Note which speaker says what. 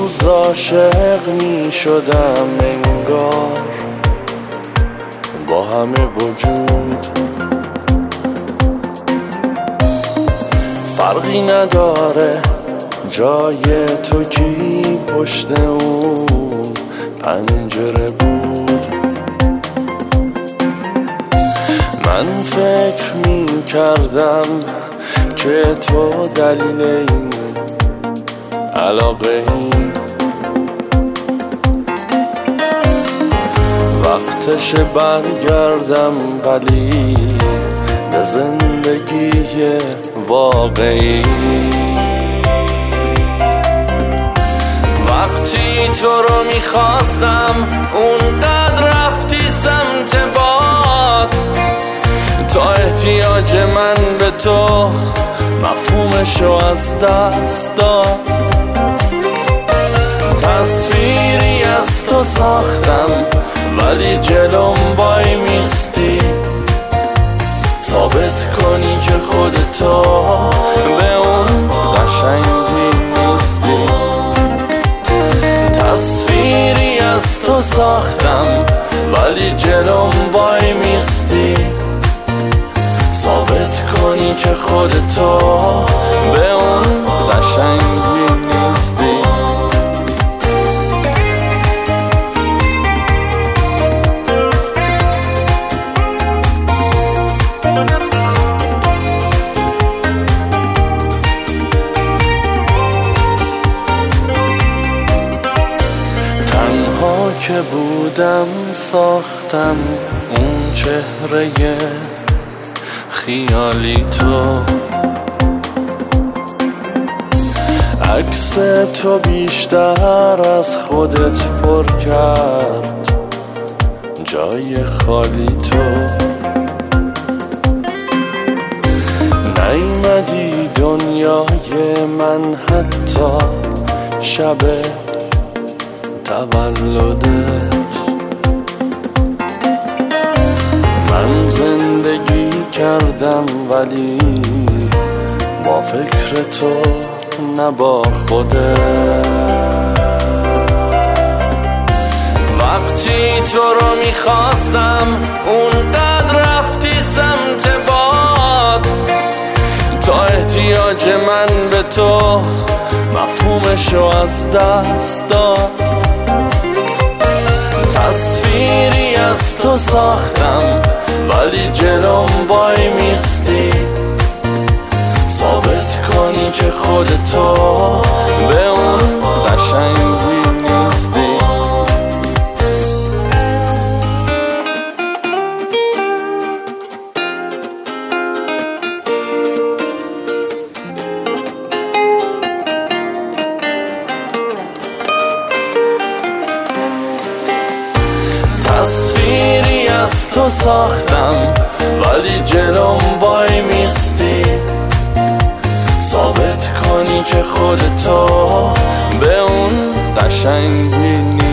Speaker 1: روز عاشق می شدم انگار با همه وجود، فرقی نداره جای تو کی پشت اون پنجره بود. من فکر می کردم که تو دلیل این علاقه ای، وقتش برگردم ولی به زندگی واقعی. وقتی تو رو میخواستم اونقدر رفتی سمت باد، تا احتیاج من به تو مفهومشو از دست داد. تصویری از تو ساختم ولی جلوم وای میستی، ثابت کنی که خودتو به اون قشنگی نیستی. تصویری از تو ساختم ولی جلوم وای میستی، ثابت کنی که خودتو به اون قشنگی نیستی. تنها که بودم ساختم اون چهره خیالی تو، عکس تو بیشتر از خودت پر کرد جای خالی تو. نیومدی دنیای من حتی شب تولدت. من زندگی کردم ولی با فکر تو نه با خودت. وقتی تو رو میخواستم اونقدر رفتی سمت باد، تا احتیاج من به تو مفهومشو از دست داد. تصویری از تو ساختم ولی جلوم وای میستی، ثابت کنی که خودتو به اون قشنگی نیستی. تصویری از تو ساختم ولی جلوم وای میستی، ثابت کنی که خودتو به اون قشنگی نیستی.